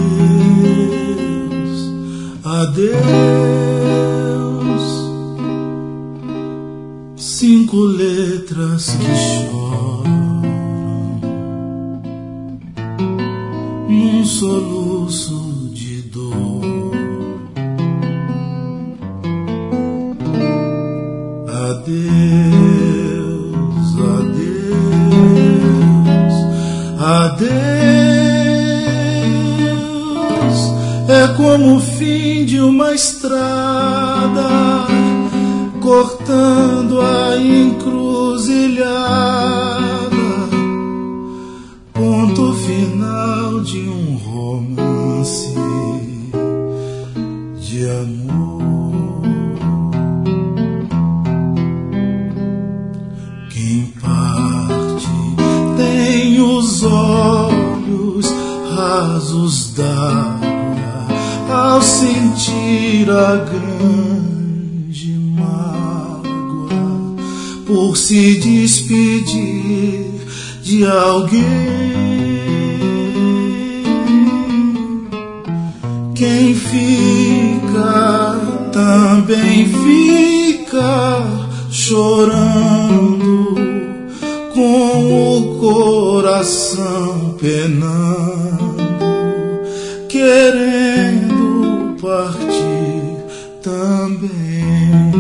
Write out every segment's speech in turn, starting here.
adeus. 5 letras que choram num soluço de dor. Adeus, adeus, adeus. É como o fim de uma estrada, cortando a encruzilhada, ponto final de um romance de amor. Quem parte tem os olhos rasos d'água ao sentir a grande mágoa por se despedir de alguém. Quem fica também fica chorando, com o coração penando, querendo partir também.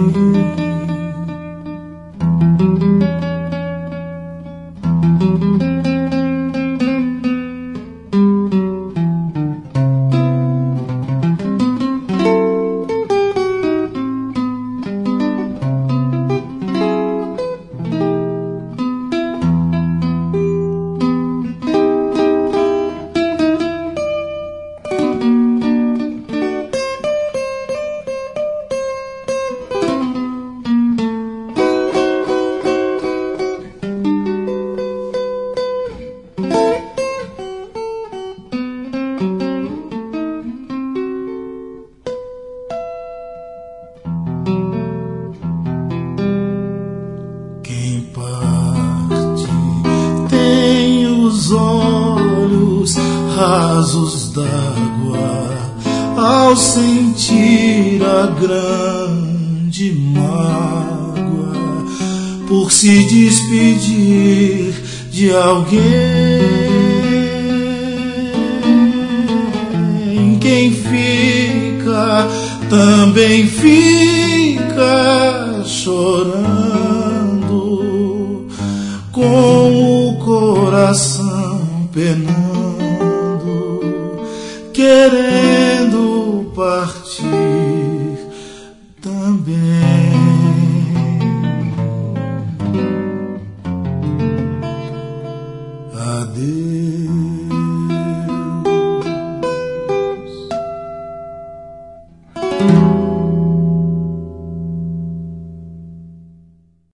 Quem parte tem os olhos rasos d'água ao sentir a grande mágoa por se despedir de alguém. Quem fica também fica chorando, com o coração penando,